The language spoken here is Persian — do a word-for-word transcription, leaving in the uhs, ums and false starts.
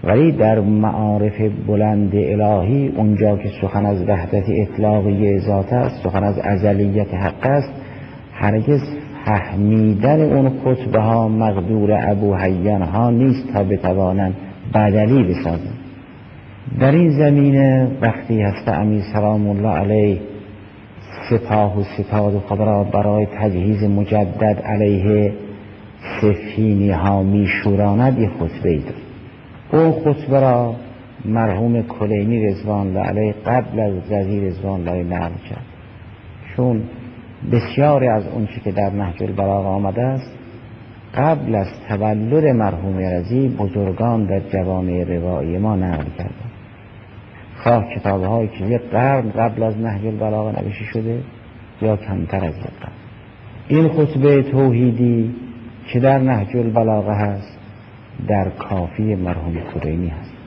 ولی در معارف بلند الهی اونجا که سخن از وحدت اطلاقی ذات است، سخن از ازلیت حق است، هرگز فهمیدن اون خطبه ها مقدور ابو حیان ها نیست تا بتوانند بدلی بسازند. در این زمینه وقتی هست امیر سلام الله علیه سپاه و ستاد خود را برای تجهیز مجدد علیه سفینی ها می شوراند یک خطبه ای دارد. اون خطبه را مرحوم کلینی رضوان الله علیه قبل از رضی رضوان الله نقل کرد، چون بسیاری از اون چی که در نهج البلاغه آمده است قبل از تولد مرحوم رضی بزرگان در جوامع روایی ما نقل کردند، خواه کتاب هایی که یک قرن قبل از نهج البلاغه نوشته شده یا کمتر از یک قرن. این خطبه توحیدی که در نهج البلاغه هست در کافی مرحوم کلینی هست.